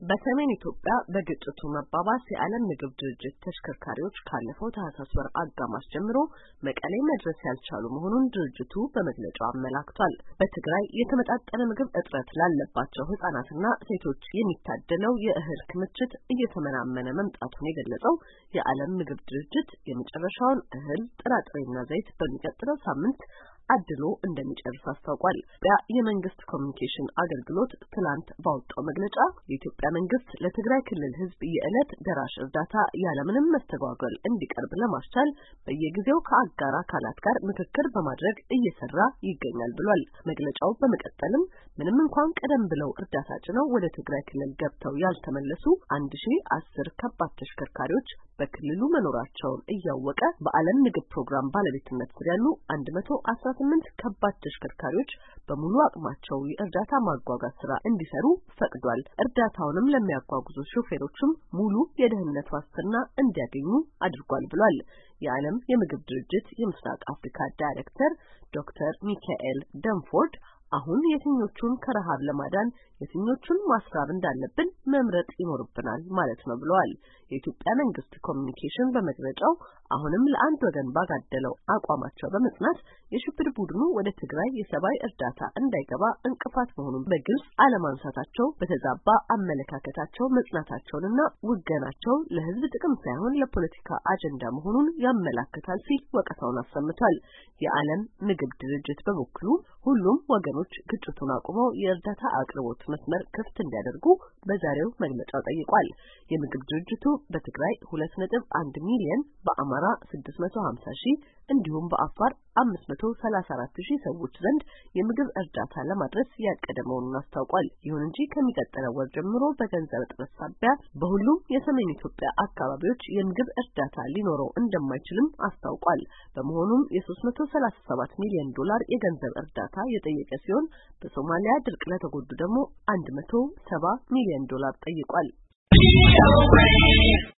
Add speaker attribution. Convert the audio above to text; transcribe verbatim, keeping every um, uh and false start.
Speaker 1: በሰሜን ኢትዮጵያ በግጭቱ መባባስ የዓለም ምግብ ድርጅት ተሽከርካሪዎች ካለፈው ታህሳስ ወር አጋማሽ ጀምሮ መቀሌ መድረስ ያልቻሉ መሆኑን ድርጅቱ በመግለጫው አመላክቷል። በትግራይ የተመጣጠነ ምግብ እጥረት ላለባቸው ህጻናትና ሴቶች የሚታደለው የእህል ክምችት እየተመናመነ መምጣቱን የገለጸው የዓለም ምግብ ድርጅት የመጨረሻውን እህል ጥራጥሬና ዘይት በሚቀጥለው ሳምንት አድሎ እንደሚጨርስ አስታውቋል። የመንግስት ኮሚኒኬሽን አገልግሎት ትላንት ባወጣው መግለጫ የኢትዮጵያ መንግስት ለትግራይ ክልል ህዝብ የዕለት ደራሽ እርዳታ ያለምንም መስተጓጎል እንዲቀርብ ለማስቻል በየጊዜው ከአጋር አካላት ጋር ምክክር በማድረግ እየሰራ ይገኛል ብሏል። መግለጫው በመቀጠልም ምንም እንኳን ቀደም ብለው እርዳታ ጭነው ወደ ትግራይ ክልል ገብተው ያልተመለሱ አንድ ሺህ አስር ከባድ ተሽከርካሪዎች በክልሉ መኖራቸውን እያወቀ በዓለም ምግብ ፕሮግራም ባለቤትነት ስር ያሉ አንድ መቶ አስራ ስምንት ከባድ ተሽከርካሪዎች በሙሉ አቅማቸው የእርዳታ ማጓጓዝ ስራ እንዲሰሩ ፈቅዷል። እርዳታውንም ለሚያጓጉዙ ሾፌሮችም ሙሉ የደህንነት ዋስትና እንዲያገኙ አድርጓል ብሏል። የዓለም የምግብ ድርጅት የምስራቅ አፍሪካ ዳይሬክተር ዶክተር ሚካኤል ደንፎርድ አሁን የትኞቹን ከረሃብ ለማዳን የትኞቹን ማስራብ እንዳለብን መምረጥ ይኖርብናል ማለት ነው ብለዋል። የኢትዮጵያ መንግስት ኮሚኒኬሽን በመግለጫው አሁንም ለአንድ ወገን ባጋደለው አቋማቸው በመጽናት የሽብር ቡድኑ ወደ ትግራይ የሰብአዊ እርዳታ እንዳይገባ እንቅፋት መሆኑን በግልጽ አለማንሳታቸው በተዛባ አመለካከታቸው መጽናታቸውንና ውገናቸው ለህዝብ ጥቅም ሳይሆን ለፖለቲካ አጀንዳ መሆኑን ያመለክታል ሲል ወቀሳውን አሰምቷል። የዓለም ምግብ ድርጅት በበኩሉ ሁሉም ወገኖች ግጭቱን አቁመው የእርዳታ አቅርቦት መስመር ክፍት እንዲያደርጉ በዛሬው መግለጫው ጠይቋል። የምግብ ድርጅቱ በትግራይ ሁለት ነጥብ አንድ ሚሊዮን፣ በአማራ ስድስት መቶ ሀምሳ ሺህ እንዲሁም በአፋር አምስት መቶ ሰላሳ አራት ሺህ ሰዎች ዘንድ የምግብ እርዳታ ለማድረስ ያቀደ መሆኑን አስታውቋል። ይሁን እንጂ ከሚቀጥለው ወር ጀምሮ በገንዘብ እጥረት ሳቢያ በሁሉም የሰሜን ኢትዮጵያ አካባቢዎች የምግብ እርዳታ ሊኖረው እንደማይችልም አስታውቋል። በመሆኑም የሶስት መቶ ሰላሳ ሰባት ሚሊዮን ዶላር የገንዘብ እርዳታ የጠየቀ ሲሆን በሶማሊያ ድርቅ ለተጎዱ ደግሞ አንድ መቶ ሰባ ሚሊዮን ዶላር ጠይቋል።